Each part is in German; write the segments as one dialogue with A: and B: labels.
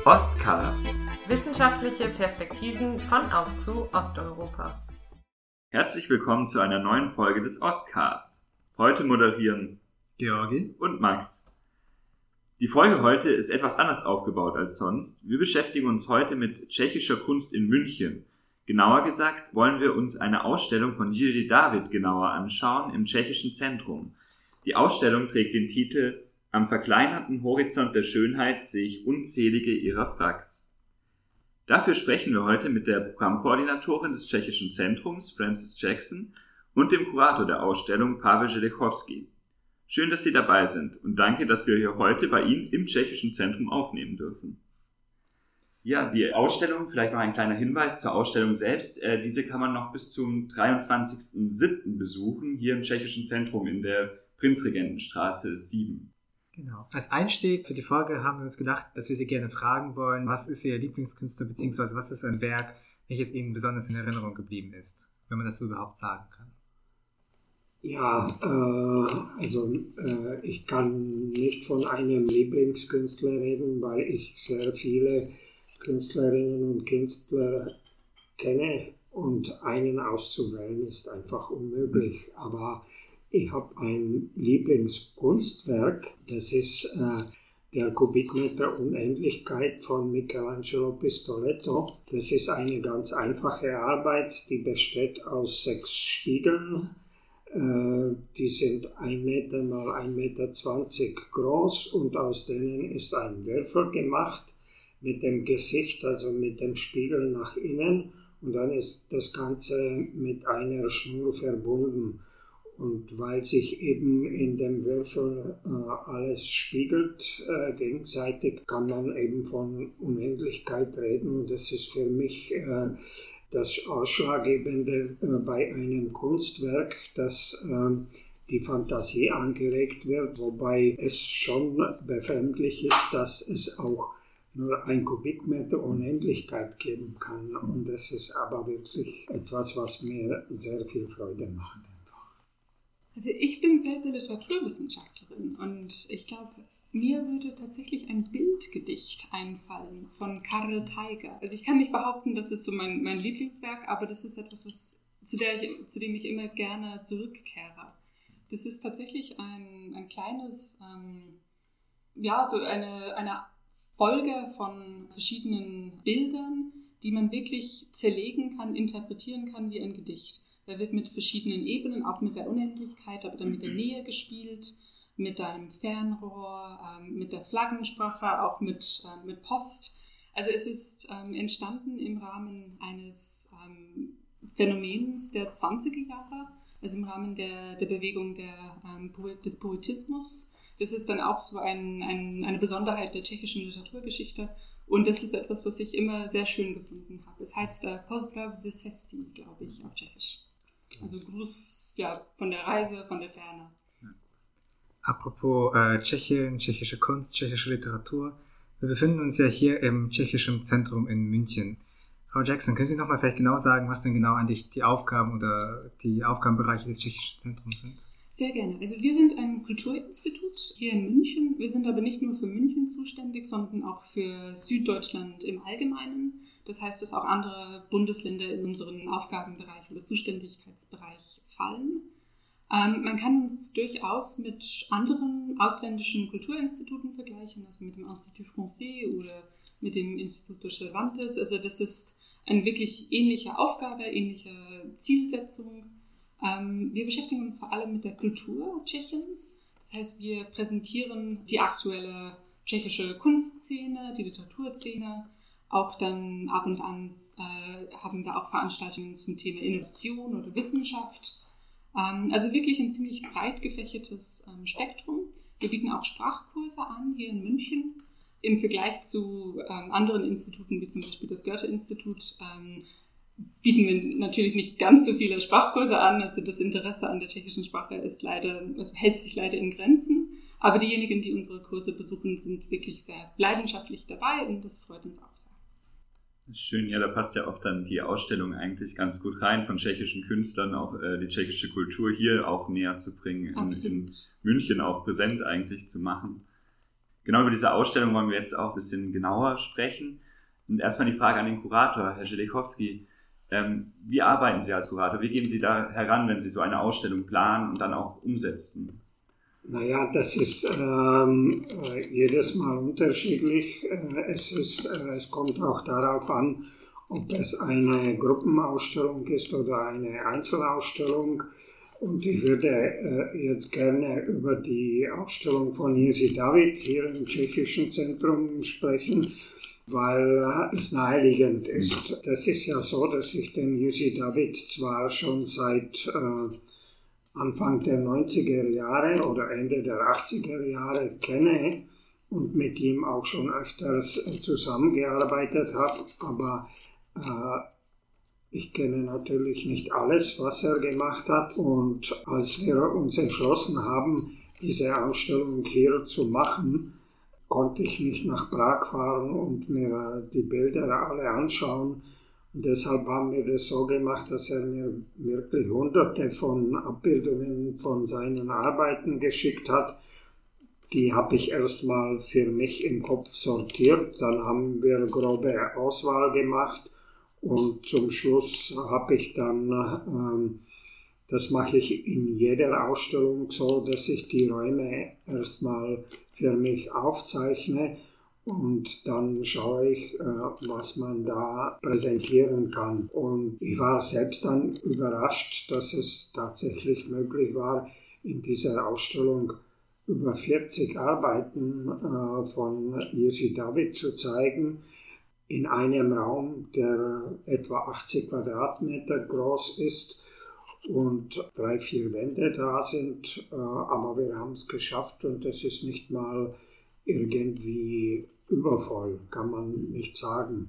A: Ostcast.
B: Wissenschaftliche Perspektiven von auf zu Osteuropa.
A: Herzlich willkommen zu einer neuen Folge des Ostcast. Heute moderieren
C: Georgi
A: und Max. Die Folge heute ist etwas anders aufgebaut als sonst. Wir beschäftigen uns heute mit tschechischer Kunst in München. Genauer gesagt wollen wir uns eine Ausstellung von Jiří David genauer anschauen im Tschechischen Zentrum. Die Ausstellung trägt den Titel Am verkleinerten Horizont der Schönheit sehe ich unzählige ihrer Fracks. Dafür sprechen wir heute mit der Programmkoordinatorin des Tschechischen Zentrums, Frances Jackson, und dem Kurator der Ausstellung, Pavel Želechowski. Schön, dass Sie dabei sind und danke, dass wir hier heute bei Ihnen im Tschechischen Zentrum aufnehmen dürfen. Ja, die Ausstellung, vielleicht noch ein kleiner Hinweis zur Ausstellung selbst. Diese kann man noch bis zum 23.07. besuchen, hier im Tschechischen Zentrum in der Prinzregentenstraße 7.
C: Genau. Als Einstieg für die Folge haben wir uns gedacht, dass wir Sie gerne fragen wollen, was ist Ihr Lieblingskünstler, beziehungsweise was ist ein Werk, welches Ihnen besonders in Erinnerung geblieben ist, wenn man das so überhaupt sagen kann.
D: Ja, ich kann nicht von einem Lieblingskünstler reden, weil ich sehr viele Künstlerinnen und Künstler kenne und einen auszuwählen ist einfach unmöglich. Aber ich habe ein Lieblingskunstwerk, das ist der Kubikmeter Unendlichkeit von Michelangelo Pistoletto. Das ist eine ganz einfache Arbeit, die besteht aus 6 Spiegeln. Die sind 1 Meter mal 1,20 Meter groß und aus denen ist ein Würfel gemacht mit dem Gesicht, also mit dem Spiegel nach innen, und dann ist das Ganze mit einer Schnur verbunden. Und weil sich eben in dem Würfel alles spiegelt gegenseitig, kann man eben von Unendlichkeit reden. Und das ist für mich das Ausschlaggebende bei einem Kunstwerk, dass die Fantasie angeregt wird, wobei es schon befremdlich ist, dass es auch nur 1 Kubikmeter Unendlichkeit geben kann. Und das ist aber wirklich etwas, was mir sehr viel Freude macht.
E: Also ich bin selber Literaturwissenschaftlerin und ich glaube, mir würde tatsächlich ein Bildgedicht einfallen von Karel Taiger. Also ich kann nicht behaupten, das ist so mein Lieblingswerk, aber das ist etwas, zu dem ich immer gerne zurückkehre. Das ist tatsächlich ein kleines, so eine Folge von verschiedenen Bildern, die man wirklich zerlegen kann, interpretieren kann wie ein Gedicht. Da wird mit verschiedenen Ebenen, auch mit der Unendlichkeit, aber dann mit der Nähe gespielt, mit einem Fernrohr, mit der Flaggensprache, auch mit Post. Also es ist entstanden im Rahmen eines Phänomens der 20er Jahre, also im Rahmen der Bewegung des Poetismus. Das ist dann auch so eine Besonderheit der tschechischen Literaturgeschichte. Und das ist etwas, was ich immer sehr schön gefunden habe. Es heißt Pozdrav ze cesty, glaube ich, auf Tschechisch. Also Gruß von der Reise, von der Ferne.
C: Apropos Tschechien, tschechische Kunst, tschechische Literatur. Wir befinden uns ja hier im Tschechischen Zentrum in München. Frau Jackson, können Sie noch mal vielleicht genau sagen, was denn genau eigentlich die Aufgaben oder die Aufgabenbereiche des Tschechischen Zentrums sind?
E: Sehr gerne. Also wir sind ein Kulturinstitut hier in München. Wir sind aber nicht nur für München zuständig, sondern auch für Süddeutschland im Allgemeinen. Das heißt, dass auch andere Bundesländer in unseren Aufgabenbereich oder Zuständigkeitsbereich fallen. Man kann uns durchaus mit anderen ausländischen Kulturinstituten vergleichen, also mit dem Institut Français oder mit dem Institut de Cervantes. Also das ist eine wirklich ähnliche Aufgabe, ähnliche Zielsetzung. Wir beschäftigen uns vor allem mit der Kultur Tschechiens. Das heißt, wir präsentieren die aktuelle tschechische Kunstszene, die Literaturszene. Auch dann ab und an haben wir auch Veranstaltungen zum Thema Innovation oder Wissenschaft. Also wirklich ein ziemlich breit gefächertes Spektrum. Wir bieten auch Sprachkurse an hier in München. Im Vergleich zu anderen Instituten, wie zum Beispiel das Goethe-Institut, bieten wir natürlich nicht ganz so viele Sprachkurse an. Also das Interesse an der tschechischen Sprache hält sich leider in Grenzen. Aber diejenigen, die unsere Kurse besuchen, sind wirklich sehr leidenschaftlich dabei und das freut uns auch sehr.
A: Schön, ja, da passt ja auch dann die Ausstellung eigentlich ganz gut rein, von tschechischen Künstlern auch die tschechische Kultur hier auch näher zu bringen, in München auch präsent eigentlich zu machen. Genau über diese Ausstellung wollen wir jetzt auch ein bisschen genauer sprechen. Und erstmal die Frage an den Kurator, Herr Żelechowski. Wie arbeiten Sie als Kurator? Wie gehen Sie da heran, wenn Sie so eine Ausstellung planen und dann auch umsetzen?
D: Naja, das ist jedes Mal unterschiedlich. Es kommt auch darauf an, ob es eine Gruppenausstellung ist oder eine Einzelausstellung. Und ich würde jetzt gerne über die Ausstellung von Jerzy David hier im Tschechischen Zentrum sprechen, weil es naheliegend ist. Das ist ja so, dass ich den Jerzy David zwar schon seit Anfang der 90er Jahre oder Ende der 80er Jahre kenne und mit ihm auch schon öfters zusammengearbeitet habe, aber ich kenne natürlich nicht alles, was er gemacht hat. Und als wir uns entschlossen haben, diese Ausstellung hier zu machen, konnte ich nicht nach Prag fahren und mir die Bilder alle anschauen. Und deshalb haben wir das so gemacht, dass er mir wirklich hunderte von Abbildungen von seinen Arbeiten geschickt hat. Die habe ich erstmal für mich im Kopf sortiert. Dann haben wir eine grobe Auswahl gemacht. Und zum Schluss habe ich dann, das mache ich in jeder Ausstellung so, dass ich die Räume erstmal für mich aufzeichne und dann schaue ich, was man da präsentieren kann. Und ich war selbst dann überrascht, dass es tatsächlich möglich war, in dieser Ausstellung über 40 Arbeiten von Jerzy David zu zeigen, in einem Raum, der etwa 80 Quadratmeter groß ist und 3-4 Wände da sind. Aber wir haben es geschafft und es ist nicht mal irgendwie übervoll, kann man nicht sagen.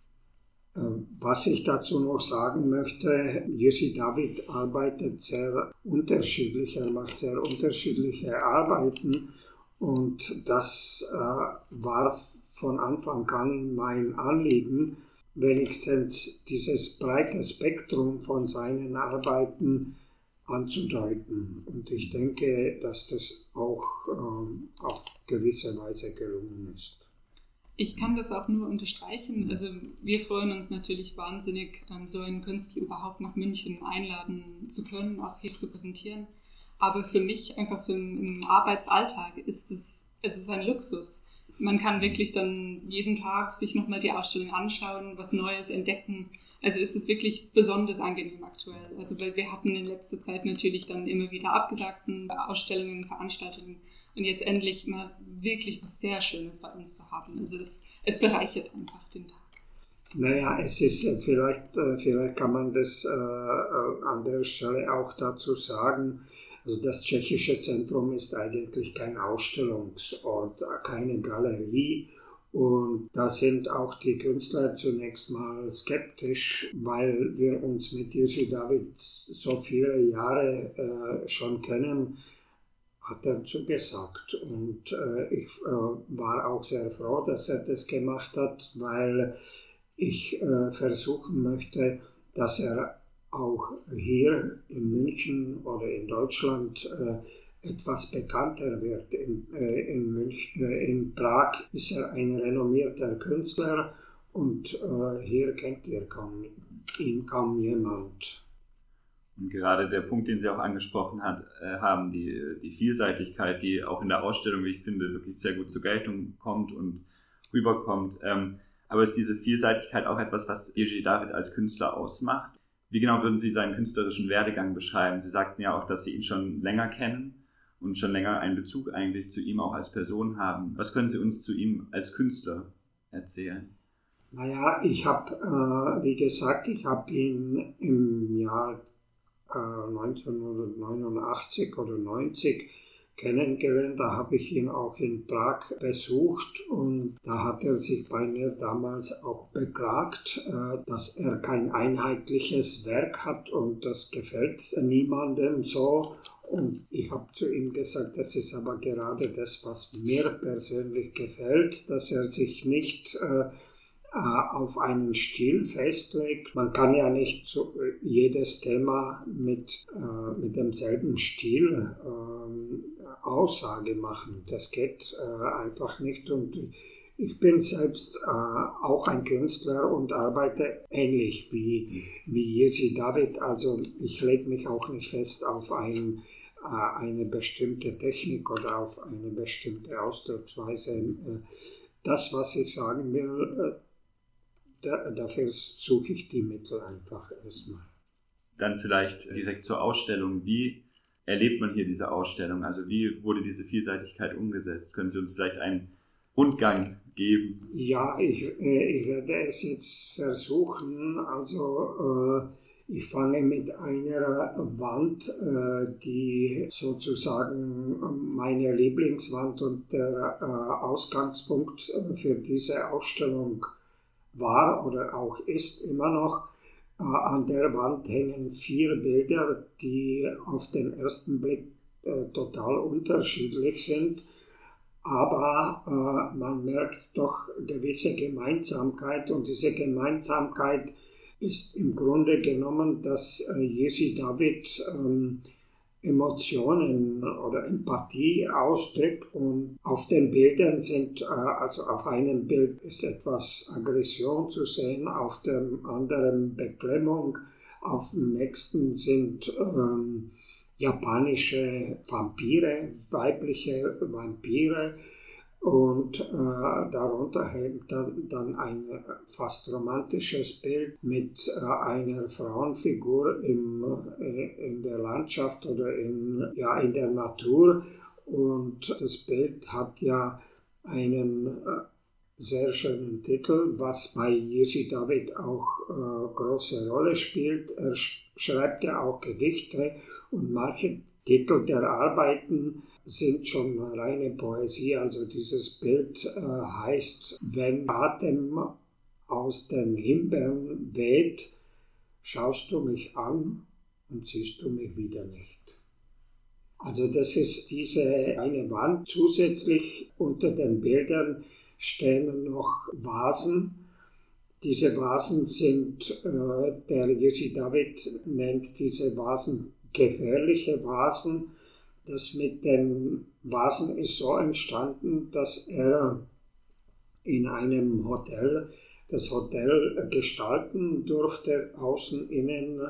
D: Was ich dazu noch sagen möchte, Jerzy David arbeitet sehr unterschiedlich, er macht sehr unterschiedliche Arbeiten und das war von Anfang an mein Anliegen, wenigstens dieses breite Spektrum von seinen Arbeiten anzudeuten. Und ich denke, dass das auch auf gewisse Weise gelungen ist.
E: Ich kann das auch nur unterstreichen. Also wir freuen uns natürlich wahnsinnig, so einen Künstler überhaupt nach München einladen zu können, auch hier zu präsentieren. Aber für mich einfach so im Arbeitsalltag ist es ist ein Luxus. Man kann wirklich dann jeden Tag sich nochmal die Ausstellung anschauen, was Neues entdecken. Also ist es wirklich besonders angenehm aktuell. Also weil wir hatten in letzter Zeit natürlich dann immer wieder abgesagten Ausstellungen, Veranstaltungen und jetzt endlich mal wirklich was sehr Schönes bei uns zu haben. Also es bereichert einfach den Tag.
D: Naja, es ist vielleicht kann man das an der Stelle auch dazu sagen. Also das Tschechische Zentrum ist eigentlich kein Ausstellungsort, keine Galerie. Und da sind auch die Künstler zunächst mal skeptisch, weil wir uns mit Jerzy David so viele Jahre schon kennen, hat er zugesagt. Und ich war auch sehr froh, dass er das gemacht hat, weil ich versuchen möchte, dass er auch hier in München oder in Deutschland etwas bekannter wird. In Prag ist er ein renommierter Künstler und hier kennt ihn kaum jemand.
A: Und gerade der Punkt, den Sie auch angesprochen haben, die Vielseitigkeit, die auch in der Ausstellung, wie ich finde, wirklich sehr gut zur Geltung kommt und rüberkommt. Aber ist diese Vielseitigkeit auch etwas, was Jerzy David als Künstler ausmacht? Wie genau würden Sie seinen künstlerischen Werdegang beschreiben? Sie sagten ja auch, dass Sie ihn schon länger kennen und schon länger einen Bezug eigentlich zu ihm auch als Person haben. Was können Sie uns zu ihm als Künstler erzählen?
D: Naja, ich habe, wie gesagt, ich habe ihn im Jahr 1989 oder 90 kennengelernt. Da habe ich ihn auch in Prag besucht und da hat er sich bei mir damals auch beklagt, dass er kein einheitliches Werk hat und das gefällt niemandem so. Und ich habe zu ihm gesagt, das ist aber gerade das, was mir persönlich gefällt, dass er sich nicht auf einen Stil festlegt. Man kann ja nicht jedes Thema mit demselben Stil Aussage machen. Das geht einfach nicht. Und ich bin selbst auch ein Künstler und arbeite ähnlich wie Jerzy David. Also ich lege mich auch nicht fest auf eine bestimmte Technik oder auf eine bestimmte Ausdrucksweise. Das, was ich sagen will, dafür suche ich die Mittel einfach erstmal.
A: Dann vielleicht direkt zur Ausstellung. Wie erlebt man hier diese Ausstellung? Also wie wurde diese Vielseitigkeit umgesetzt? Können Sie uns vielleicht einen Rundgang geben?
D: Ja, ich werde es jetzt versuchen. Also ich fange mit einer Wand, die sozusagen meine Lieblingswand und der Ausgangspunkt für diese Ausstellung war oder auch ist immer noch. An der Wand hängen 4 Bilder, die auf den ersten Blick total unterschiedlich sind. Aber man merkt doch gewisse Gemeinsamkeit und diese Gemeinsamkeit ist im Grunde genommen, dass Jerzy David Emotionen oder Empathie ausdrückt und auf den Bildern sind, also auf einem Bild ist etwas Aggression zu sehen, auf dem anderen Beklemmung, auf dem nächsten sind japanische Vampire, weibliche Vampire und darunter hängt dann ein fast romantisches Bild mit einer Frauenfigur in der Landschaft oder in der Natur und das Bild hat ja einen sehr schönen Titel, was bei Jerzy David auch große Rolle spielt. Er schreibt ja auch Gedichte und manche Titel der Arbeiten sind schon reine Poesie. Also dieses Bild heißt, wenn Atem aus den Himbeeren weht, schaust du mich an und siehst du mich wieder nicht. Also das ist diese eine Wand. Zusätzlich unter den Bildern stehen noch Vasen. Diese Vasen sind, der Jerzy David nennt diese Vasen gefährliche Vasen. Das mit den Vasen ist so entstanden, dass er in einem Hotel das Hotel gestalten durfte, außen, innen.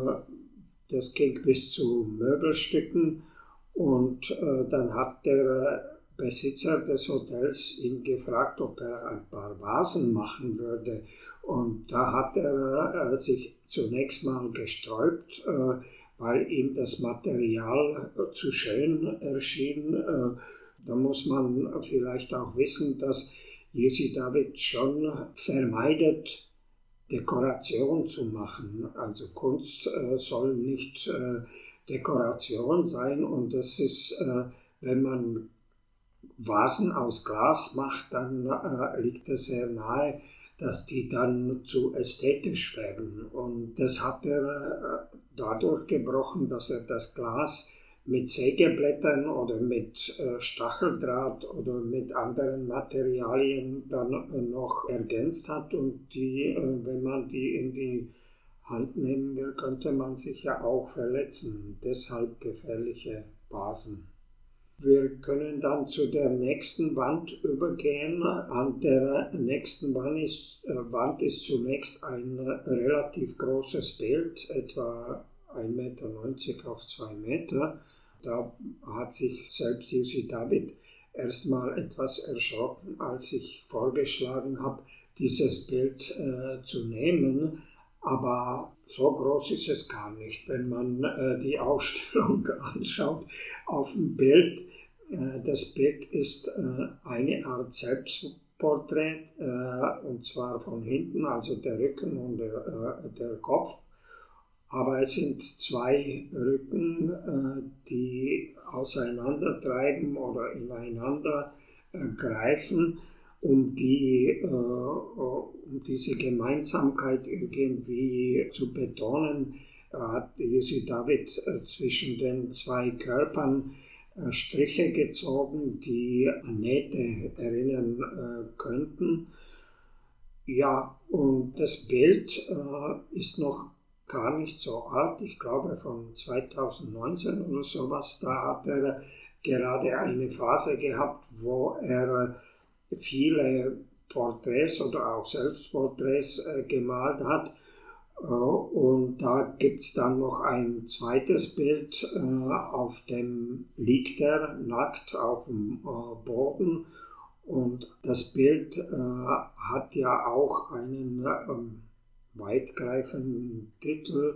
D: Das ging bis zu Möbelstücken und dann hat der Besitzer des Hotels ihn gefragt, ob er ein paar Vasen machen würde. Und da hat er sich zunächst mal gesträubt, weil ihm das Material zu schön erschien. Da muss man vielleicht auch wissen, dass Jerzy David schon vermeidet, Dekoration zu machen. Also Kunst soll nicht Dekoration sein und das ist, wenn man Vasen aus Glas macht, dann liegt es sehr nahe, dass die dann zu ästhetisch werden. Und das hat er dadurch gebrochen, dass er das Glas mit Sägeblättern oder mit Stacheldraht oder mit anderen Materialien dann noch ergänzt hat. Und die, wenn man die in die Hand nehmen will, könnte man sich ja auch verletzen. Deshalb gefährliche Vasen. Wir können dann zu der nächsten Wand übergehen. An der nächsten Wand ist zunächst ein relativ großes Bild, etwa 1,90 Meter auf 2 Meter. Da hat sich selbst Jerzy David erstmal etwas erschrocken, als ich vorgeschlagen habe, dieses Bild zu nehmen. Aber so groß ist es gar nicht, wenn man die Ausstellung anschaut. Auf dem Bild, das Bild ist eine Art Selbstporträt, und zwar von hinten, also der Rücken und der Kopf. Aber es sind 2 Rücken, die auseinandertreiben oder ineinander greifen, um diese Gemeinsamkeit irgendwie zu betonen, hat Jerzy David zwischen den 2 Körpern Striche gezogen, die an Nähte erinnern könnten. Ja, und das Bild ist noch gar nicht so alt, ich glaube von 2019 oder sowas. Da hat er gerade eine Phase gehabt, wo er viele Porträts oder auch Selbstporträts gemalt hat. Und da gibt es dann noch ein zweites Bild, auf dem liegt er nackt auf dem Boden. Und das Bild hat ja auch einen weitgreifenden Titel.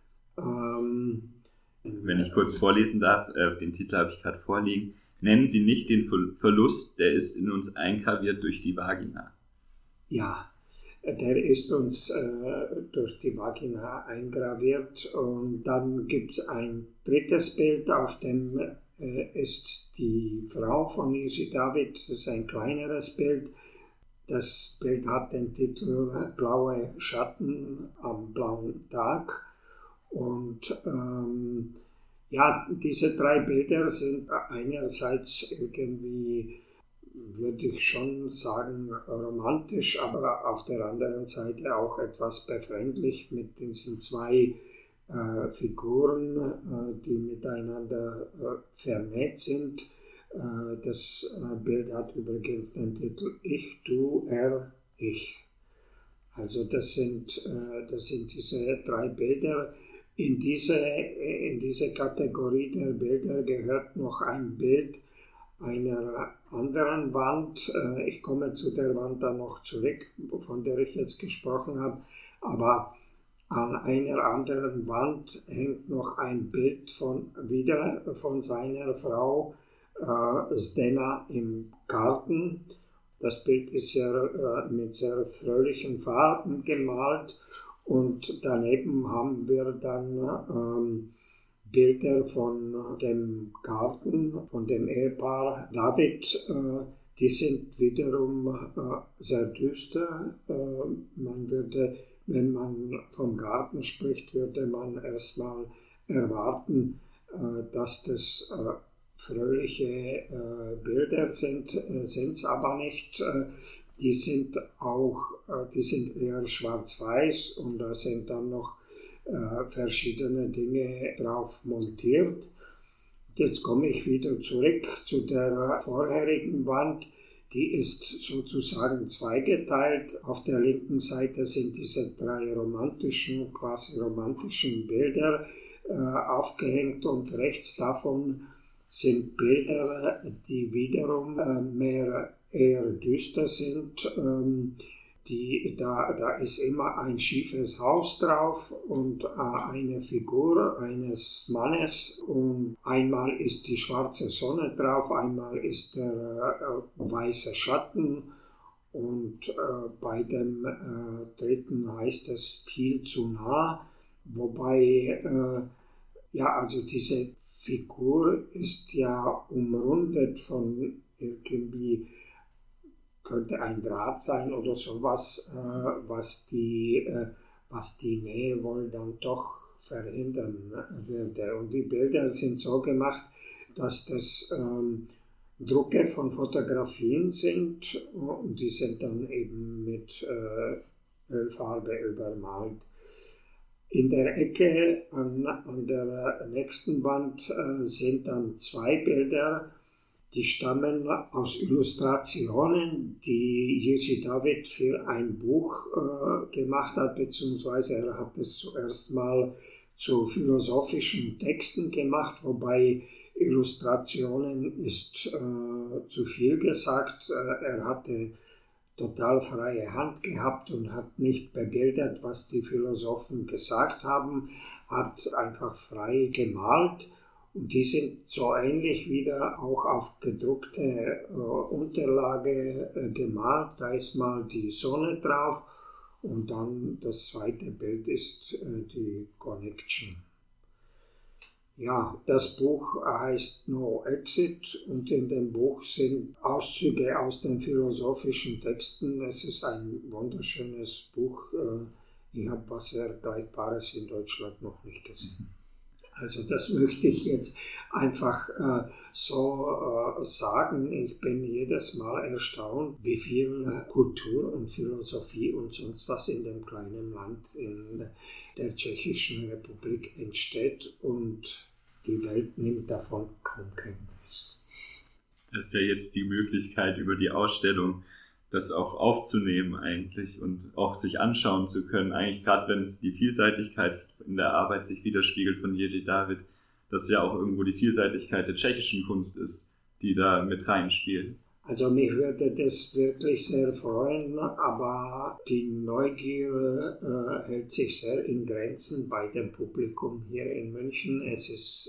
A: Wenn ich kurz vorlesen darf, den Titel habe ich gerade vorliegen. Nennen Sie nicht den Verlust, der ist in uns eingraviert durch die Vagina.
D: Ja, der ist uns durch die Vagina eingraviert. Und dann gibt es ein drittes Bild, auf dem ist die Frau von Jerzy David. Das ist ein kleineres Bild. Das Bild hat den Titel Blaue Schatten am blauen Tag. Und ja, diese 3 Bilder sind einerseits irgendwie, würde ich schon sagen, romantisch, aber auf der anderen Seite auch etwas befremdlich mit diesen 2 Figuren, die miteinander vernäht sind. Das Bild hat übrigens den Titel Ich, Du, Er, Ich. Also das sind diese 3 Bilder. In diese Kategorie der Bilder gehört noch ein Bild einer anderen Wand. Ich komme zu der Wand dann noch zurück, von der ich jetzt gesprochen habe. Aber an einer anderen Wand hängt noch ein Bild von seiner Frau Zdena im Garten. Das Bild ist mit sehr fröhlichen Farben gemalt. Und daneben haben wir dann Bilder von dem Garten, von dem Ehepaar David. Die sind wiederum sehr düster. Wenn man vom Garten spricht, würde man erstmal erwarten, dass das fröhliche Bilder sind es aber nicht. Die sind eher schwarz-weiß und da sind dann noch verschiedene Dinge drauf montiert. Jetzt komme ich wieder zurück zu der vorherigen Wand. Die ist sozusagen zweigeteilt. Auf der linken Seite sind diese 3 quasi romantischen Bilder aufgehängt und rechts davon sind Bilder, die wiederum eher düster sind. Da ist immer ein schiefes Haus drauf und eine Figur eines Mannes. Und einmal ist die schwarze Sonne drauf, einmal ist der weiße Schatten. Und bei dem dritten heißt es viel zu nah. Wobei, also diese Figur ist ja umrundet von irgendwie, könnte ein Draht sein oder sowas, was die Nähe wohl dann doch verhindern würde. Und die Bilder sind so gemacht, dass das Drucke von Fotografien sind und die sind dann eben mit Ölfarbe übermalt. In der Ecke an der nächsten Wand sind dann 2 Bilder, die stammen aus Illustrationen, die Jerzy David für ein Buch gemacht hat, beziehungsweise er hat es zuerst mal zu philosophischen Texten gemacht, wobei Illustrationen ist zu viel gesagt. Er hatte total freie Hand gehabt und hat nicht bebildert, was die Philosophen gesagt haben, hat einfach frei gemalt. Und die sind so ähnlich wieder auch auf gedruckte Unterlage gemalt. Da ist mal die Sonne drauf und dann das zweite Bild ist die Connection. Ja, das Buch heißt No Exit und in dem Buch sind Auszüge aus den philosophischen Texten. Es ist ein wunderschönes Buch. Ich habe was Vergleichbares in Deutschland noch nicht gesehen. Also das möchte ich jetzt einfach sagen. Ich bin jedes Mal erstaunt, wie viel Kultur und Philosophie und sonst was in dem kleinen Land in der Tschechischen Republik entsteht. Und die Welt nimmt davon kaum Kenntnis.
A: Das ist ja jetzt die Möglichkeit, über die Ausstellung das auch aufzunehmen eigentlich und auch sich anschauen zu können. Eigentlich gerade wenn es die Vielseitigkeit in der Arbeit sich widerspiegelt von Jiří David, dass ja auch irgendwo die Vielseitigkeit der tschechischen Kunst ist, die da mit reinspielt.
D: Also mich würde das wirklich sehr freuen, aber die Neugier hält sich sehr in Grenzen bei dem Publikum hier in München. Es ist,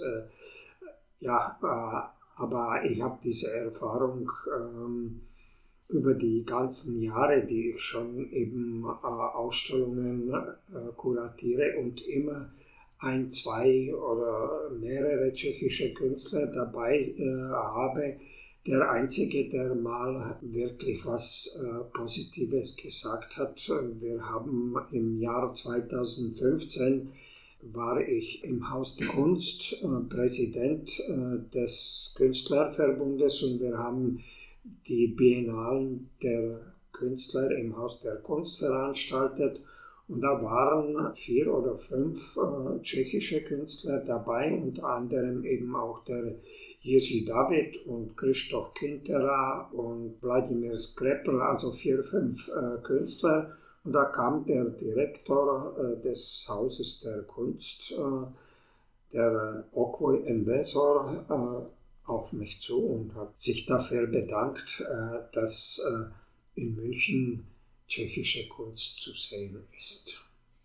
D: aber ich habe diese Erfahrung über die ganzen Jahre, die ich schon eben Ausstellungen kuratiere und immer ein, zwei oder mehrere tschechische Künstler dabei habe. Der Einzige, der mal wirklich was Positives gesagt hat, wir haben im Jahr 2015 war ich im Haus der Kunst Präsident des Künstlerverbundes und wir haben die Biennalen der Künstler im Haus der Kunst veranstaltet. Und da waren 4 oder 5 tschechische Künstler dabei, unter anderem eben auch der Jiří David und Christoph Kintera und Vladimir Skrepl, also 4, 5 Künstler. Und da kam der Direktor des Hauses der Kunst, der Okoj Envesor, auf mich zu und hat sich dafür bedankt, dass in München tschechische Kunst zu sehen ist.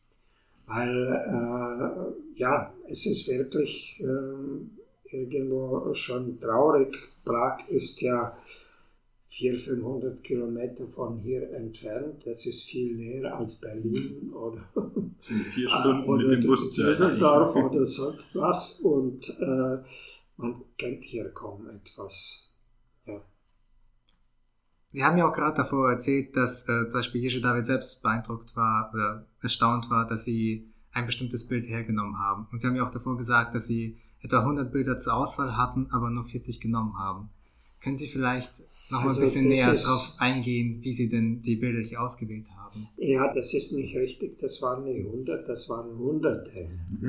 D: Weil, es ist wirklich irgendwo schon traurig. Prag ist ja 400-500 Kilometer von hier entfernt. Das ist viel näher als Berlin oder
A: 4 Stunden
D: oder
A: mit dem Bus
D: Düsseldorf oder sonst was. Und man kennt hier kaum etwas. Ja.
C: Sie haben ja auch gerade davor erzählt, dass zum Beispiel Jiří David selbst beeindruckt war oder erstaunt war, dass Sie ein bestimmtes Bild hergenommen haben. Und Sie haben ja auch davor gesagt, dass Sie etwa 100 Bilder zur Auswahl hatten, aber nur 40 genommen haben. Können Sie vielleicht noch mal ein bisschen näher darauf eingehen, wie Sie denn die Bilder hier ausgewählt haben?
D: Ja, das ist nicht richtig, das waren nicht 100, das waren Hunderte.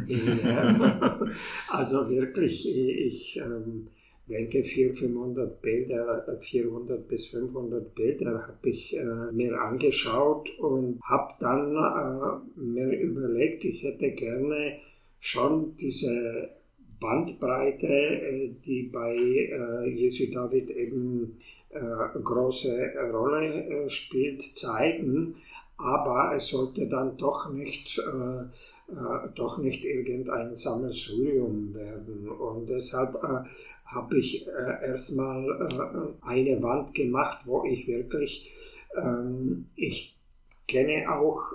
D: Also wirklich, ich denke 400 bis 500 Bilder habe ich mir angeschaut und habe dann mir überlegt, ich hätte gerne schon diese Bandbreite, die bei Jiří David eben große Rolle spielt, zeigen, aber es sollte dann doch nicht irgendein Sammelsurium werden. Und deshalb habe ich erstmal eine Wand gemacht, wo ich wirklich, ich kenne auch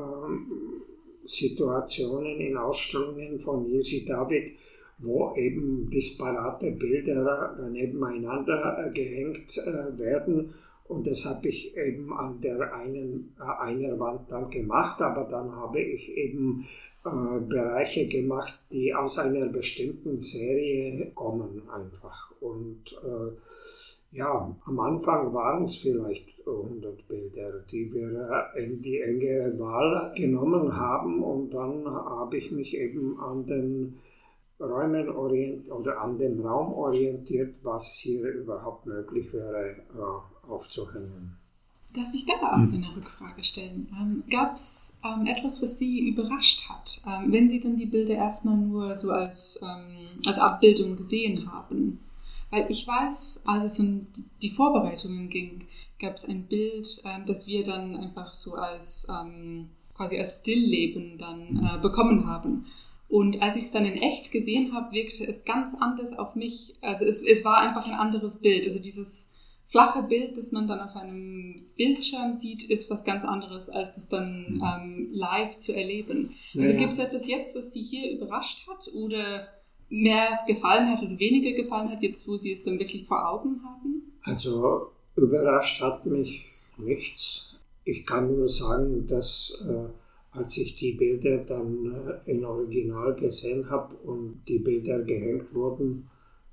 D: Situationen in Ausstellungen von Jiří David, wo eben disparate Bilder nebeneinander gehängt werden. Und das habe ich eben an einer Wand dann gemacht, aber dann habe ich eben Bereiche gemacht, die aus einer bestimmten Serie kommen einfach. Und am Anfang waren es vielleicht 100 Bilder, die wir in die engere Wahl genommen haben, und dann habe ich mich eben an den Räumen oder an dem Raum orientiert, was hier überhaupt möglich wäre aufzuhängen.
E: Darf ich da auch eine Rückfrage stellen? Gab es etwas, was Sie überrascht hat, wenn Sie dann die Bilder erstmal nur so als Abbildung gesehen haben? Weil ich weiß, als es um die Vorbereitungen ging, gab es ein Bild, das wir dann einfach so als quasi als Stillleben dann bekommen haben. Und als ich es dann in echt gesehen habe, wirkte es ganz anders auf mich. Also es war einfach ein anderes Bild. Also dieses flache Bild, das man dann auf einem Bildschirm sieht, ist was ganz anderes, als das dann live zu erleben. Also gibt es etwas jetzt, was Sie hier überrascht hat oder mehr gefallen hat oder weniger gefallen hat, jetzt wo Sie es dann wirklich vor Augen haben?
D: Also überrascht hat mich nichts. Ich kann nur sagen, dass als ich die Bilder dann in Original gesehen habe und die Bilder gehängt wurden,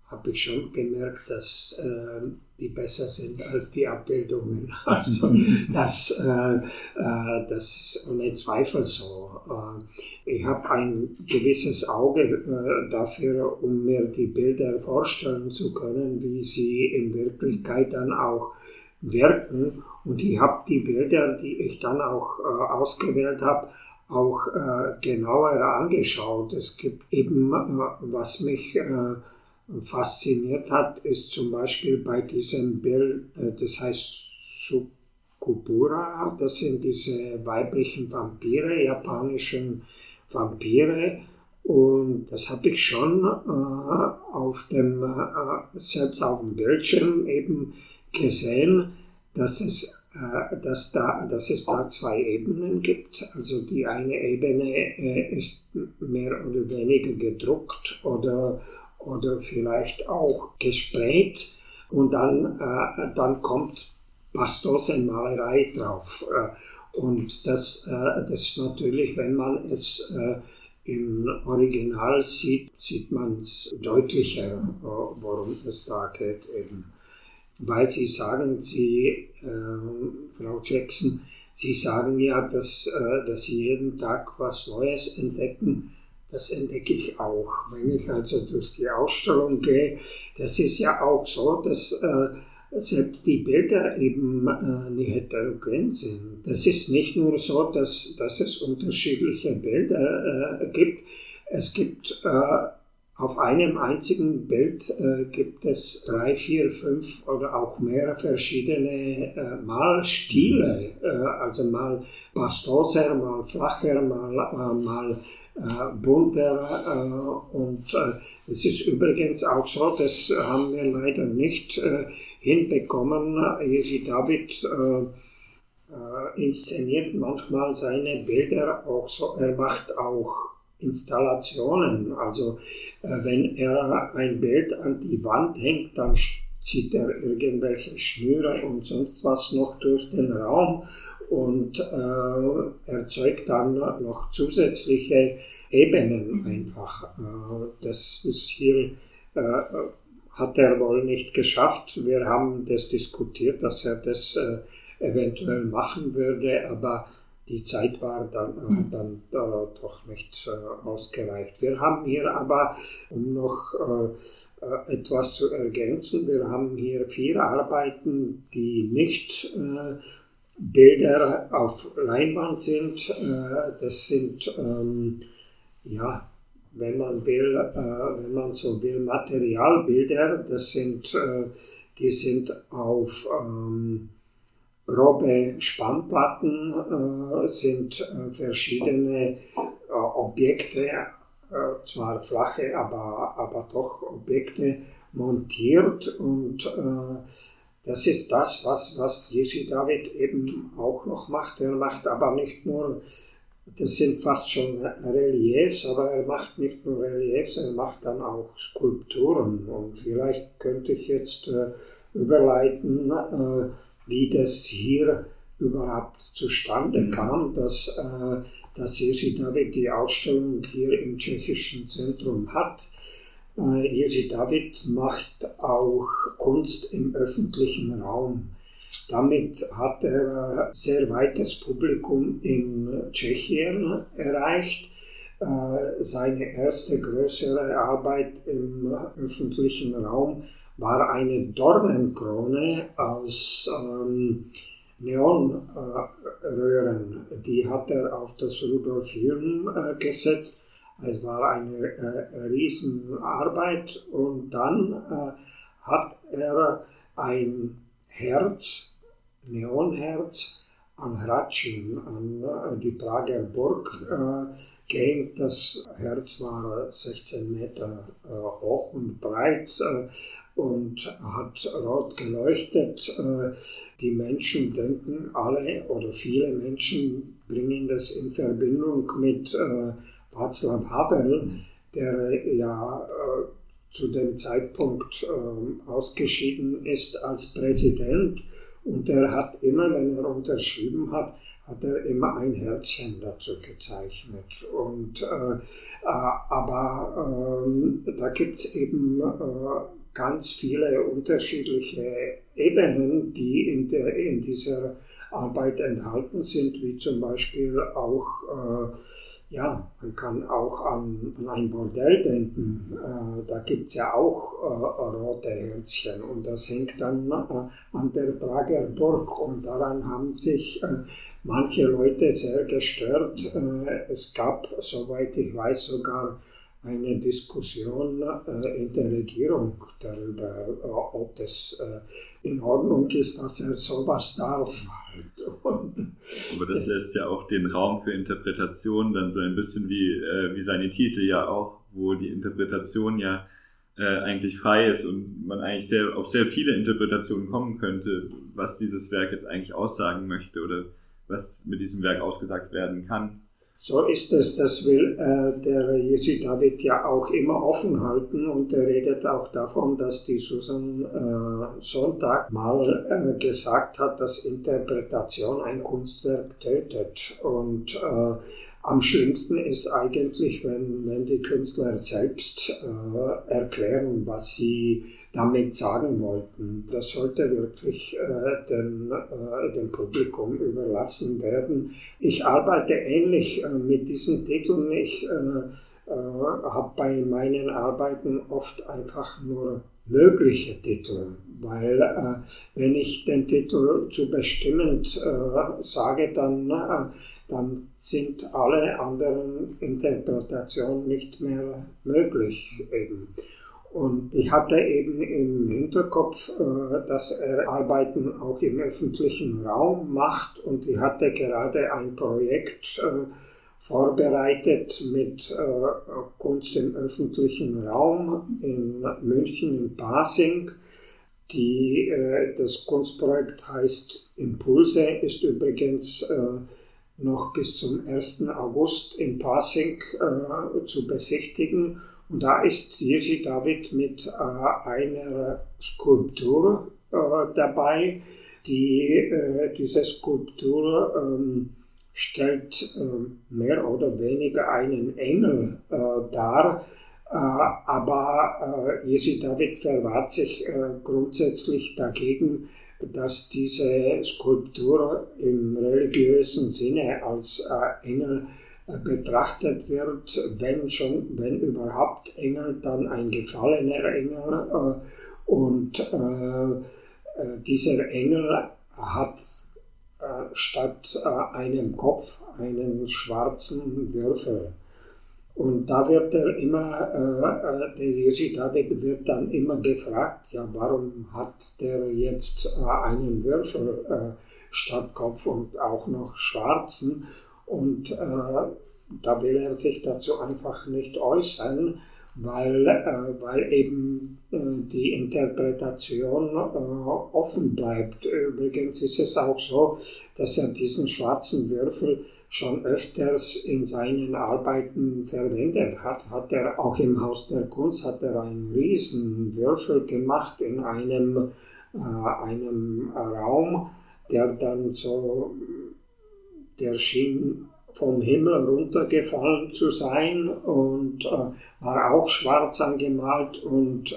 D: habe ich schon gemerkt, dass die besser sind als die Abbildungen. Also das ist ohne Zweifel so. Ich habe ein gewisses Auge dafür, um mir die Bilder vorstellen zu können, wie sie in Wirklichkeit dann auch wirken. Und ich habe die Bilder, die ich dann auch ausgewählt habe, auch genauer angeschaut. Es gibt eben, was mich fasziniert hat, ist zum Beispiel bei diesem Bild, das heißt Sukubura, das sind diese weiblichen Vampire, japanischen Vampire, und das habe ich schon selbst auf dem Bildschirm eben gesehen, dass es da zwei Ebenen gibt. Also die eine Ebene ist mehr oder weniger gedruckt oder vielleicht auch gesprayt, und dann kommt Pastosenmalerei drauf. Und das ist natürlich, wenn man es im Original sieht man es deutlicher, worum es da geht eben. Weil Sie sagen, Frau Jackson, Sie sagen ja, dass Sie jeden Tag was Neues entdecken. Das entdecke ich auch. Wenn ich also durch die Ausstellung gehe, das ist ja auch so, dass selbst die Bilder eben nicht heterogen sind. Das ist nicht nur so, dass es unterschiedliche Bilder gibt. Es gibt auf einem einzigen Bild gibt es 3, 4, 5 oder auch mehr verschiedene Malstile. Also mal pastoser, mal flacher, mal bunter. Und es ist übrigens auch so, das haben wir leider nicht hinbekommen. Jiří David inszeniert manchmal seine Bilder auch so. Er macht auch Installationen. Also wenn er ein Bild an die Wand hängt, dann zieht er irgendwelche Schnüre und sonst was noch durch den Raum und erzeugt dann noch zusätzliche Ebenen einfach. Das ist hier, hat er wohl nicht geschafft. Wir haben das diskutiert, dass er das eventuell machen würde, aber die Zeit war dann doch nicht ausgereicht. Wir haben hier aber, um noch etwas zu ergänzen, wir haben hier 4 Arbeiten, die nicht Bilder auf Leinwand sind. Das sind, wenn man so will, Materialbilder. Die sind auf grobe Spannplatten, sind verschiedene Objekte, zwar flache, aber doch Objekte montiert, und das ist das, was Jiří David eben auch noch macht. Er macht aber nicht nur, das sind fast schon Reliefs, aber er macht nicht nur Reliefs, er macht dann auch Skulpturen, und vielleicht könnte ich jetzt überleiten, wie das hier überhaupt zustande kam, dass Jiří David die Ausstellung hier im Tschechischen Zentrum hat. Jiří David macht auch Kunst im öffentlichen Raum. Damit hat er sehr weites Publikum in Tschechien erreicht. Seine erste größere Arbeit im öffentlichen Raum war eine Dornenkrone aus Neonröhren. Die hat er auf das Rudolphium gesetzt. Es war eine Riesenarbeit, und dann hat er ein Herz, Neonherz, an Hradčín, an die Prager Burg gehängt. Das Herz war 16 Meter hoch und breit und hat rot geleuchtet. Die Menschen denken alle, oder viele Menschen bringen das in Verbindung mit Václav Havel, der ja zu dem Zeitpunkt ausgeschieden ist als Präsident. Und er hat immer, wenn er unterschrieben hat, hat er immer ein Herzchen dazu gezeichnet. Und, aber da gibt es eben ganz viele unterschiedliche Ebenen, die in dieser Arbeit enthalten sind, wie zum Beispiel auch, man kann auch an ein Bordell denken, da gibt es ja auch rote Herzchen und das hängt dann an der Prager Burg und daran haben sich manche Leute sehr gestört. Es gab, soweit ich weiß, sogar eine Diskussion in der Regierung darüber, ob das in Ordnung ist, dass er sowas darf.
A: Aber das lässt ja auch den Raum für Interpretation dann so ein bisschen wie seine Titel ja auch, wo die Interpretation ja eigentlich frei ist und man eigentlich auf sehr viele Interpretationen kommen könnte, was dieses Werk jetzt eigentlich aussagen möchte oder was mit diesem Werk ausgesagt werden kann.
D: So ist es, das will der Jerzy David ja auch immer offen halten und er redet auch davon, dass die Susan Sontag mal gesagt hat, dass Interpretation ein Kunstwerk tötet. Und am schlimmsten ist eigentlich, wenn die Künstler selbst erklären, was sie damit sagen wollten. Das sollte wirklich dem Publikum überlassen werden. Ich arbeite ähnlich mit diesen Titeln. Ich habe bei meinen Arbeiten oft einfach nur mögliche Titel, weil wenn ich den Titel zu bestimmend sage, dann sind alle anderen Interpretationen nicht mehr möglich eben. Und ich hatte eben im Hinterkopf, dass er Arbeiten auch im öffentlichen Raum macht und ich hatte gerade ein Projekt vorbereitet mit Kunst im öffentlichen Raum in München, in Pasing. Das Kunstprojekt heißt Impulse, ist übrigens noch bis zum 1. August in Pasing zu besichtigen. Und da ist Jerzy David mit einer Skulptur dabei. Diese Skulptur stellt mehr oder weniger einen Engel dar, aber Jerzy David verwahrt sich grundsätzlich dagegen, dass diese Skulptur im religiösen Sinne als Engel betrachtet wird, wenn überhaupt Engel, dann ein gefallener Engel. Und dieser Engel hat statt einem Kopf einen schwarzen Würfel. Und da wird der Jerzy David wird dann immer gefragt, ja, warum hat der jetzt einen Würfel statt Kopf und auch noch schwarzen? Und da will er sich dazu einfach nicht äußern, weil eben die Interpretation offen bleibt. Übrigens ist es auch so, dass er diesen schwarzen Würfel schon öfters in seinen Arbeiten verwendet hat. Hat er auch im Haus der Kunst einen riesen Würfel gemacht in einem Raum, der dann so, der schien vom Himmel runtergefallen zu sein und war auch schwarz angemalt und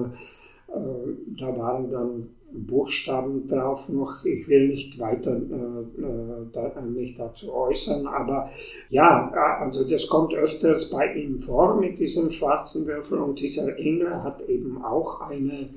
D: da waren dann Buchstaben drauf noch. Ich will nicht weiter mich dazu äußern, aber ja, also das kommt öfters bei ihm vor mit diesem schwarzen Würfel und dieser Engel hat eben auch einen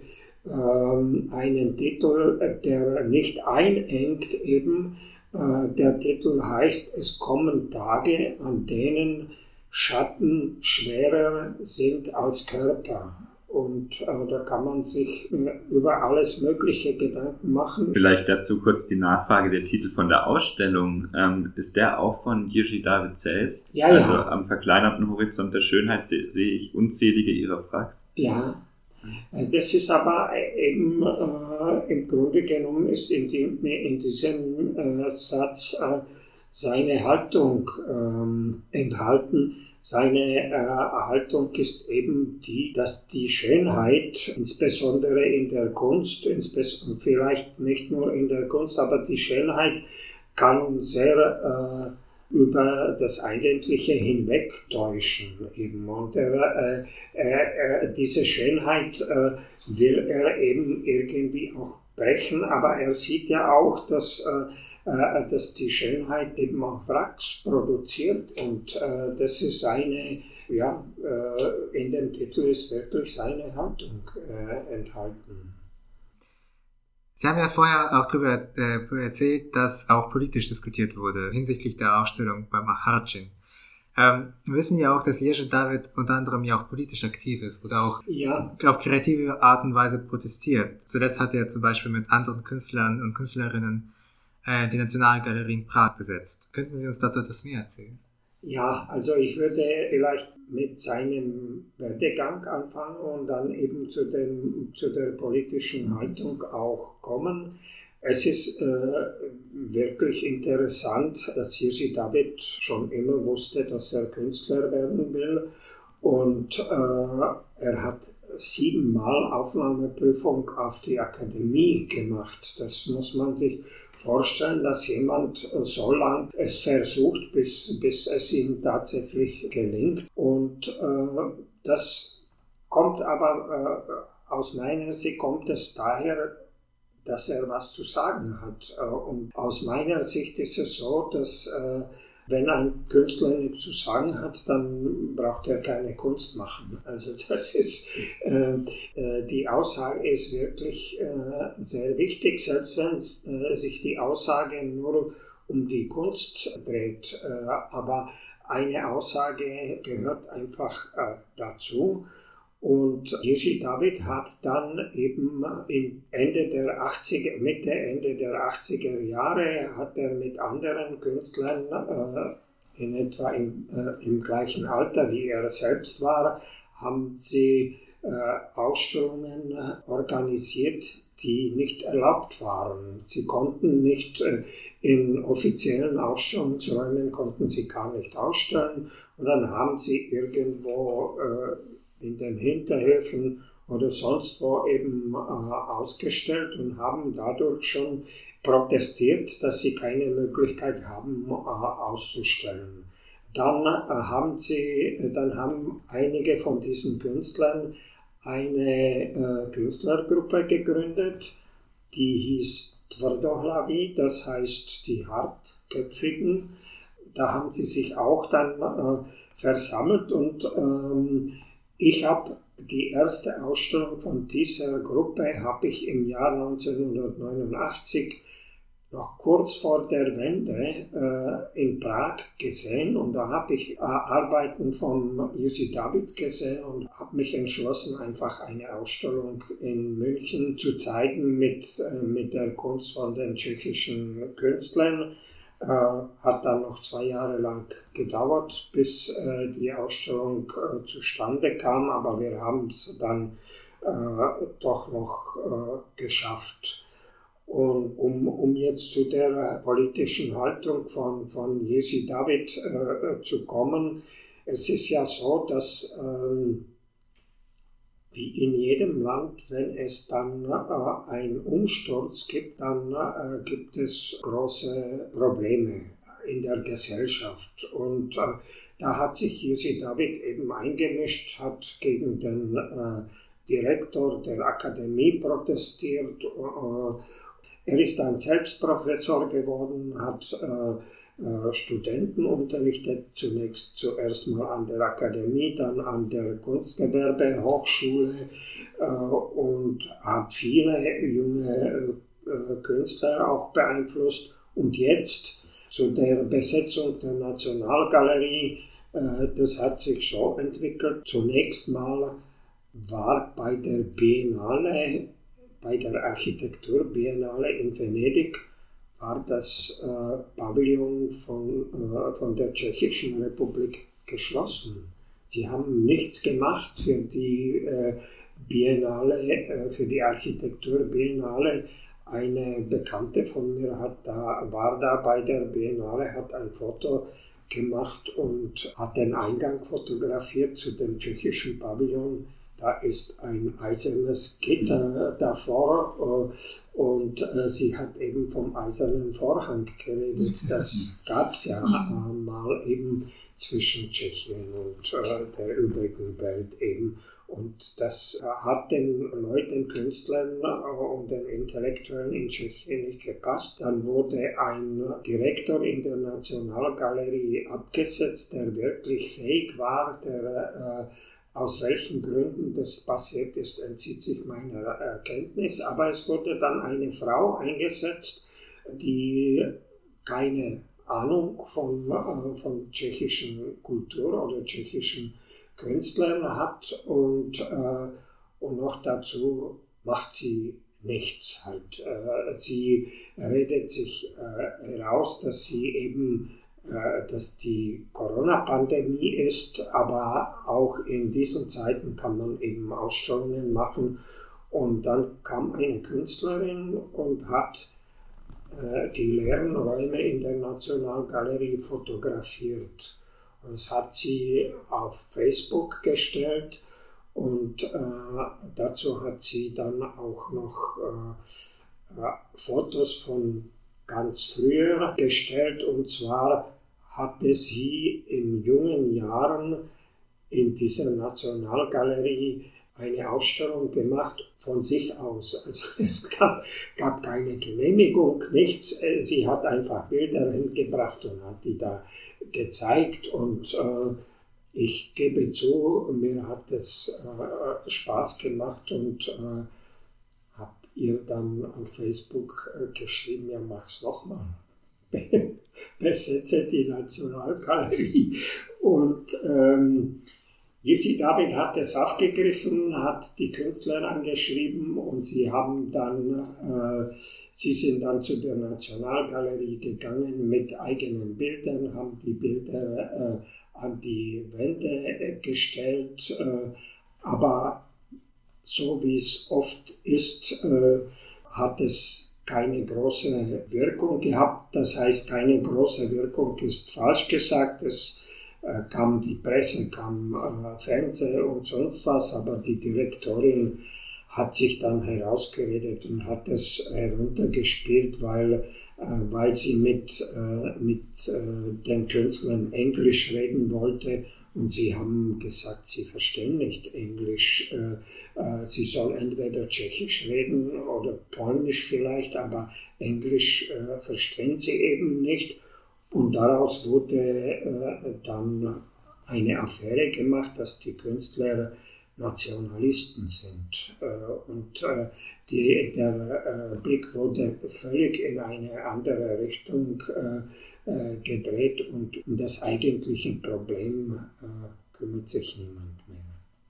D: Titel, der nicht einengt eben. Der Titel heißt, es kommen Tage, an denen Schatten schwerer sind als Körper. Und da kann man sich über alles mögliche Gedanken machen.
A: Vielleicht dazu kurz die Nachfrage, der Titel von der Ausstellung. Ist der auch von Jerzy David selbst?
D: Ja,
A: also
D: ja.
A: Am verkleinerten Horizont der Schönheit sehe ich unzählige ihrer Fracks.
D: Ja, das ist aber eben im Grunde genommen ist in diesem Satz seine Haltung enthalten. Seine Haltung ist eben die, dass die Schönheit, insbesondere in der Kunst, vielleicht nicht nur in der Kunst, aber die Schönheit kann sehr über das Eigentliche hinwegtäuschen eben. Und diese Schönheit will er eben irgendwie auch brechen, aber er sieht ja auch, dass die Schönheit eben auch Wracks produziert, und das ist seine, in dem Titel ist wirklich seine Haltung enthalten.
C: Sie haben ja vorher auch darüber erzählt, dass auch politisch diskutiert wurde hinsichtlich der Ausstellung beim Achartschin. Wir wissen ja auch, dass Jerzy David unter anderem ja auch politisch aktiv ist oder auch auf kreative Art und Weise protestiert. Zuletzt hat er zum Beispiel mit anderen Künstlern und Künstlerinnen die Nationalgalerie in Prag besetzt. Könnten Sie uns dazu etwas mehr erzählen?
D: Ja, also ich würde vielleicht mit seinem Werdegang anfangen und dann eben zu der politischen Haltung auch kommen. Es ist wirklich interessant, dass Jerzy David schon immer wusste, dass er Künstler werden will, und er hat 7-mal Aufnahmeprüfung auf die Akademie gemacht. Das muss man sich vorstellen, dass jemand so lange es versucht, bis es ihm tatsächlich gelingt. Und das kommt aber, aus meiner Sicht kommt es daher, dass er was zu sagen hat. Und aus meiner Sicht ist es so, dass wenn ein Künstler nichts zu sagen hat, dann braucht er keine Kunst machen. Also das ist, die Aussage ist wirklich sehr wichtig, selbst wenn sich die Aussage nur um die Kunst dreht. Aber eine Aussage gehört einfach dazu. Und Jerzy David hat dann eben Mitte, Ende der 80er Jahre hat er mit anderen Künstlern in etwa im gleichen Alter wie er selbst war, haben sie Ausstellungen organisiert, die nicht erlaubt waren. Sie konnten nicht in offiziellen Ausstellungsräumen konnten sie gar nicht ausstellen, und dann haben sie irgendwo in den Hinterhöfen oder sonst wo eben ausgestellt und haben dadurch schon protestiert, dass sie keine Möglichkeit haben auszustellen. Dann haben einige von diesen Künstlern eine Künstlergruppe gegründet, die hieß Tvrdohlaví, das heißt die Hartköpfigen. Da haben sie sich auch dann versammelt, und ich habe die erste Ausstellung von dieser Gruppe habe ich im Jahr 1989, noch kurz vor der Wende, in Prag gesehen, und da habe ich Arbeiten von Jerzy David gesehen und habe mich entschlossen, einfach eine Ausstellung in München zu zeigen mit der Kunst von den tschechischen Künstlern. Hat dann noch 2 Jahre lang gedauert, bis die Ausstellung zustande kam, aber wir haben es dann doch noch geschafft. Und um jetzt zu der politischen Haltung von Jerzy David zu kommen, es ist ja so, dass wie in jedem Land, wenn es dann einen Umsturz gibt, dann gibt es große Probleme in der Gesellschaft. Und da hat sich Jerzy David eben eingemischt, hat gegen den Direktor der Akademie protestiert. Er ist dann selbst Professor geworden, hat Studenten unterrichtet, zuerst mal an der Akademie, dann an der Kunstgewerbehochschule und hat viele junge Künstler auch beeinflusst. Und jetzt zu der Besetzung der Nationalgalerie, das hat sich so entwickelt. Zunächst mal war bei der Biennale, bei der Architekturbiennale in Venedig, war das Pavillon von der Tschechischen Republik geschlossen. Sie haben nichts gemacht für die Biennale, für die Architekturbiennale. Eine Bekannte von mir war da bei der Biennale, hat ein Foto gemacht und hat den Eingang fotografiert zu dem tschechischen Pavillon. da ist ein eisernes Gitter davor und sie hat eben vom eisernen Vorhang geredet. Das gab es ja mal eben zwischen Tschechien und der übrigen Welt eben. Und das hat den Leuten, Künstlern und den Intellektuellen in Tschechien nicht gepasst. Dann wurde ein Direktor in der Nationalgalerie abgesetzt, der wirklich fähig war, der aus welchen Gründen das passiert ist, entzieht sich meiner Kenntnis. Aber es wurde dann eine Frau eingesetzt, die keine Ahnung von tschechischen Kultur oder tschechischen Künstlern hat und noch dazu macht sie nichts halt. Sie redet sich heraus, dass sie eben dass die Corona-Pandemie ist, aber auch in diesen Zeiten kann man eben Ausstellungen machen. Und dann kam eine Künstlerin und hat die leeren Räume in der Nationalgalerie fotografiert. Das hat sie auf Facebook gestellt und dazu hat sie dann auch noch Fotos von ganz früher gestellt, und zwar hatte sie in jungen Jahren in dieser Nationalgalerie eine Ausstellung gemacht von sich aus. Also es gab keine Genehmigung, nichts. Sie hat einfach Bilder hingebracht und hat die da gezeigt. Und ich gebe zu, mir hat es Spaß gemacht und habe ihr dann auf Facebook geschrieben, ja, mach's nochmal. Besetze die Nationalgalerie. Und Jisi David hat es aufgegriffen, hat die Künstler angeschrieben und sie sind dann zu der Nationalgalerie gegangen mit eigenen Bildern, haben die Bilder an die Wände gestellt, aber so wie es oft ist, hat es keine große Wirkung gehabt. Das heißt, keine große Wirkung ist falsch gesagt. Es kam die Presse, kam Fernsehen und sonst was, aber die Direktorin hat sich dann herausgeredet und hat es heruntergespielt, weil sie mit den Künstlern Englisch reden wollte. Und sie haben gesagt, sie verstehen nicht Englisch. Sie soll entweder Tschechisch reden oder Polnisch vielleicht, aber Englisch verstehen sie eben nicht. Und daraus wurde dann eine Affäre gemacht, dass die Künstler Nationalisten sind. Und der Blick wurde völlig in eine andere Richtung gedreht und um das eigentliche Problem kümmert sich niemand mehr.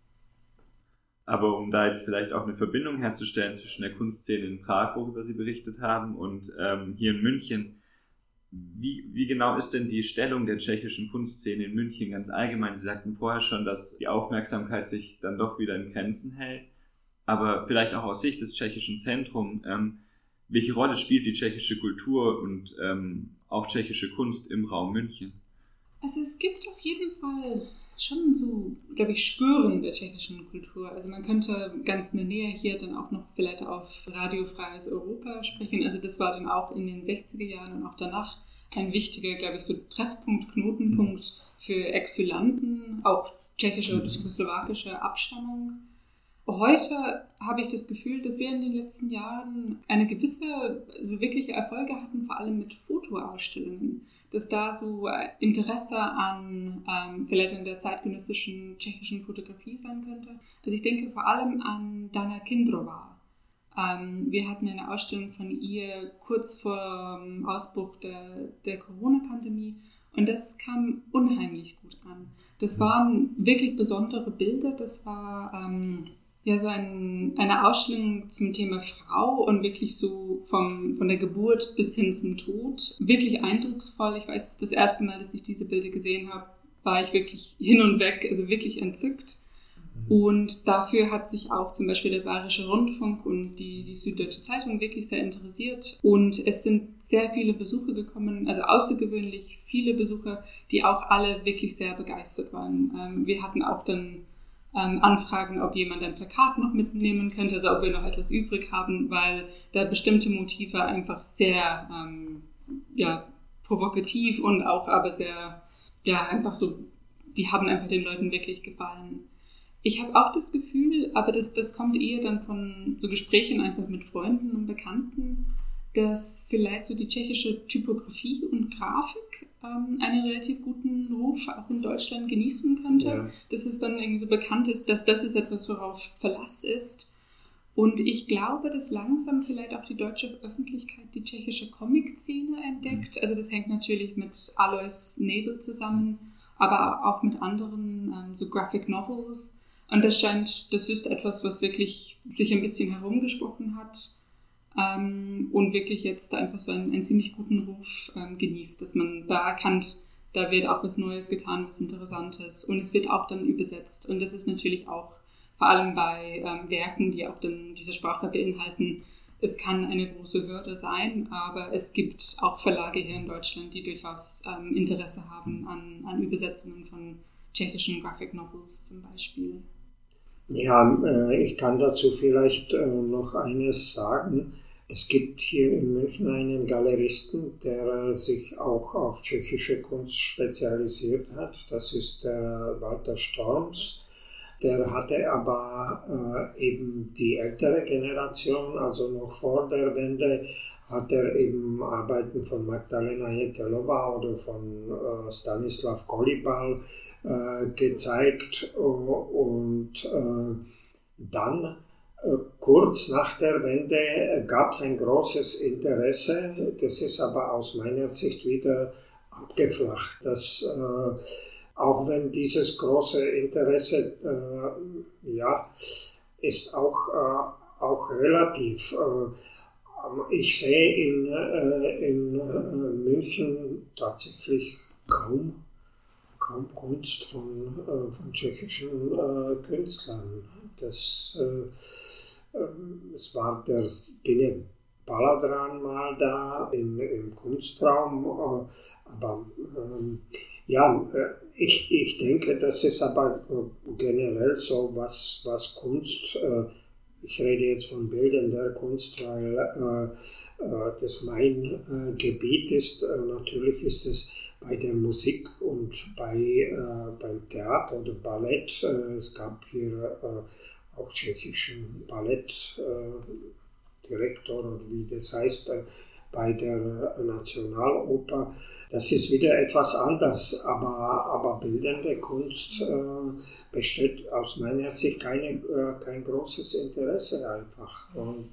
A: Aber um da jetzt vielleicht auch eine Verbindung herzustellen zwischen der Kunstszene in Prag, worüber Sie berichtet haben, und hier in München, wie genau ist denn die Stellung der tschechischen Kunstszene in München ganz allgemein? Sie sagten vorher schon, dass die Aufmerksamkeit sich dann doch wieder in Grenzen hält, aber vielleicht auch aus Sicht des tschechischen Zentrums, welche Rolle spielt die tschechische Kultur und auch tschechische Kunst im Raum München?
E: Also es gibt auf jeden Fall schon so, glaube ich, Spüren der tschechischen Kultur. Also man könnte ganz in der Nähe hier dann auch noch vielleicht auf Radio Freies Europa sprechen. Also das war dann auch in den 60er Jahren und auch danach ein wichtiger, glaube ich, so Treffpunkt, Knotenpunkt für Exilanten, auch tschechische oder tschechoslowakische Abstammung. Heute habe ich das Gefühl, dass wir in den letzten Jahren eine gewisse, so wirkliche Erfolge hatten, vor allem mit Fotoausstellungen. Dass da so Interesse an vielleicht an der zeitgenössischen tschechischen Fotografie sein könnte. Also ich denke vor allem an Dana Kindrova. Wir hatten eine Ausstellung von ihr kurz vor Ausbruch der Corona-Pandemie und das kam unheimlich gut an. Das waren wirklich besondere Bilder. Das war so eine Ausstellung zum Thema Frau und wirklich so von der Geburt bis hin zum Tod. Wirklich eindrucksvoll. Ich weiß, das erste Mal, dass ich diese Bilder gesehen habe, war ich wirklich hin und weg, also wirklich entzückt. Und dafür hat sich auch zum Beispiel der Bayerische Rundfunk und die Süddeutsche Zeitung wirklich sehr interessiert. Und es sind sehr viele Besucher gekommen, also außergewöhnlich viele Besucher, die auch alle wirklich sehr begeistert waren. Wir hatten auch dann anfragen, ob jemand ein Plakat noch mitnehmen könnte, also ob wir noch etwas übrig haben, weil da bestimmte Motive einfach sehr provokativ und auch aber sehr, einfach so, die haben einfach den Leuten wirklich gefallen. Ich habe auch das Gefühl, aber das kommt eher dann von so Gesprächen einfach mit Freunden und Bekannten, dass vielleicht so die tschechische Typografie und Grafik einen relativ guten Ruf auch in Deutschland genießen könnte. Ja. Dass es dann irgendwie so bekannt ist, dass das ist etwas, worauf Verlass ist. Und ich glaube, dass langsam vielleicht auch die deutsche Öffentlichkeit die tschechische Comic-Szene entdeckt. Also das hängt natürlich mit Alois Nebel zusammen, aber auch mit anderen so Graphic Novels. Und das ist etwas, was wirklich sich ein bisschen herumgesprochen hat. Und wirklich jetzt einfach so einen ziemlich guten Ruf genießt, dass man da erkannt, da wird auch was Neues getan, was Interessantes und es wird auch dann übersetzt und das ist natürlich auch vor allem bei Werken, die auch dann diese Sprache beinhalten, es kann eine große Hürde sein, aber es gibt auch Verlage hier in Deutschland, die durchaus Interesse haben an Übersetzungen von tschechischen Graphic Novels zum Beispiel.
D: Ja, ich kann dazu vielleicht noch eines sagen. Es gibt hier in München einen Galeristen, der sich auch auf tschechische Kunst spezialisiert hat. Das ist der Walter Storms. Der hatte aber eben die ältere Generation, also noch vor der Wende, hat er eben Arbeiten von Magdalena Jetelova oder von Stanislav Kolibal gezeigt und dann kurz nach der Wende gab es ein großes Interesse, das ist aber aus meiner Sicht wieder abgeflacht. Auch wenn dieses große Interesse ist auch relativ. Ich sehe in München tatsächlich kaum Kunst von tschechischen Künstlern. Es war der Bine Baladran mal da im Kunstraum, aber ich denke, das ist aber generell so, was Kunst, ich rede jetzt von Bildern der Kunst, weil das mein Gebiet ist. Natürlich ist es bei der Musik und beim Theater oder Ballett. Es gab hier auch tschechischen Ballettdirektor oder wie das heißt, bei der Nationaloper. Das ist wieder etwas anders, aber bildende Kunst besteht aus meiner Sicht kein großes Interesse einfach. Und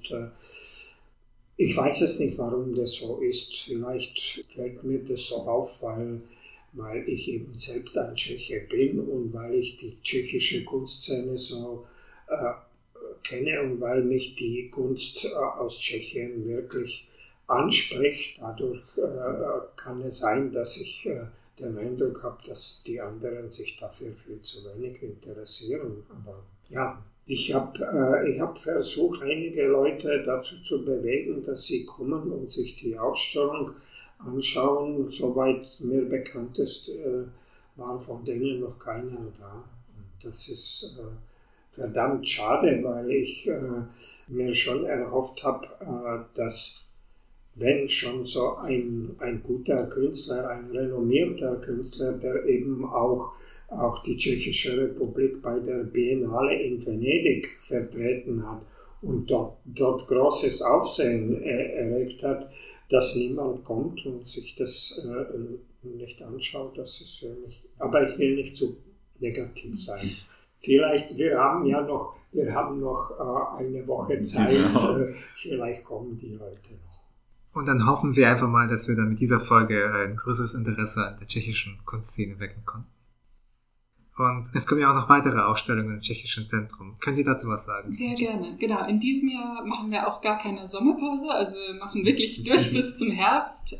D: ich weiß es nicht, warum das so ist. Vielleicht fällt mir das so auf, weil ich eben selbst ein Tscheche bin und weil ich die tschechische Kunstszene so kenne und weil mich die Kunst aus Tschechien wirklich anspricht. Dadurch kann es sein, dass ich den Eindruck habe, dass die anderen sich dafür viel zu wenig interessieren. Aber ja, ich hab versucht, einige Leute dazu zu bewegen, dass sie kommen und sich die Ausstellung anschauen. Soweit mir bekannt ist, war von denen noch keiner da. Und das ist verdammt schade, weil ich mir schon erhofft habe, dass wenn schon so ein guter Künstler, ein renommierter Künstler, der eben auch die Tschechische Republik bei der Biennale in Venedig vertreten hat und dort großes Aufsehen erregt hat, dass niemand kommt und sich das nicht anschaut, das ist für mich, aber ich will nicht zu negativ sein. Vielleicht, wir haben noch eine Woche Zeit, vielleicht kommen die Leute noch.
C: Und dann hoffen wir einfach mal, dass wir dann mit dieser Folge ein größeres Interesse an der tschechischen Kunstszene wecken konnten. Und es kommen ja auch noch weitere Ausstellungen im Tschechischen Zentrum. Könnt ihr dazu was sagen?
E: Sehr gerne, genau. In diesem Jahr machen wir auch gar keine Sommerpause, also wir machen wirklich durch bis zum Herbst.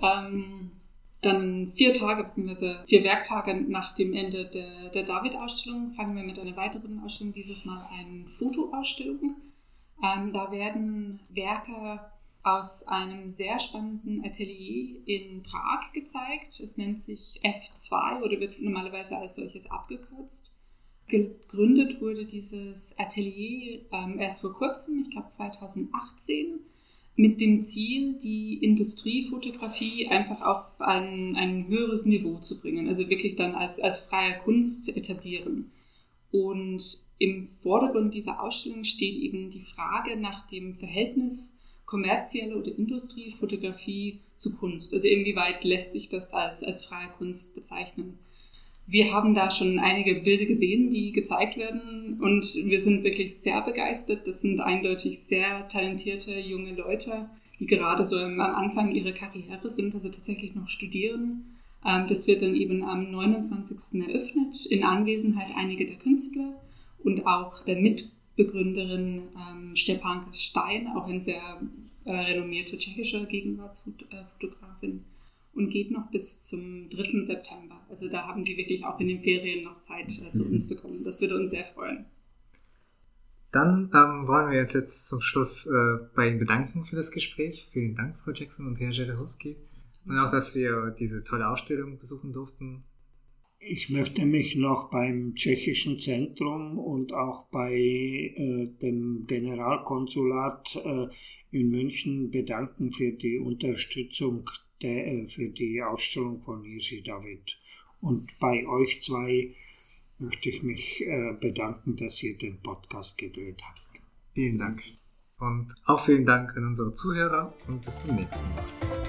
E: Dann 4 Tage bzw. 4 Werktage nach dem Ende der David-Ausstellung fangen wir mit einer weiteren Ausstellung, dieses Mal eine Fotoausstellung. Da werden Werke aus einem sehr spannenden Atelier in Prag gezeigt. Es nennt sich F2 oder wird normalerweise als solches abgekürzt. Gegründet wurde dieses Atelier erst vor kurzem, ich glaube 2018, mit dem Ziel, die Industriefotografie einfach auf ein höheres Niveau zu bringen, also wirklich dann als freie Kunst zu etablieren. Und im Vordergrund dieser Ausstellung steht eben die Frage nach dem Verhältnis kommerzielle oder Industriefotografie zu Kunst. Also inwieweit lässt sich das als freie Kunst bezeichnen? Wir haben da schon einige Bilder gesehen, die gezeigt werden, und wir sind wirklich sehr begeistert. Das sind eindeutig sehr talentierte junge Leute, die gerade so am Anfang ihrer Karriere sind, also tatsächlich noch studieren. Das wird dann eben am 29. eröffnet, in Anwesenheit einiger der Künstler und auch der Mitbegründerin Stepanka Stein, auch ein sehr renommierte tschechischer Gegenwartsfotografin, und geht noch bis zum 3. September. Also da haben Sie wirklich auch in den Ferien noch Zeit, zu uns zu kommen. Das würde uns sehr freuen.
C: Dann wollen wir jetzt zum Schluss bei Ihnen bedanken für das Gespräch. Vielen Dank, Frau Jackson und Herr Jelehoski. Und auch, dass wir diese tolle Ausstellung besuchen durften.
D: Ich möchte mich noch beim Tschechischen Zentrum und auch bei dem Generalkonsulat in München bedanken für die Unterstützung für die Ausstellung von Jiří David. Und bei euch zwei möchte ich mich bedanken, dass ihr den Podcast gedreht habt.
C: Vielen Dank. Und auch vielen Dank an unsere Zuhörer und bis zum nächsten Mal.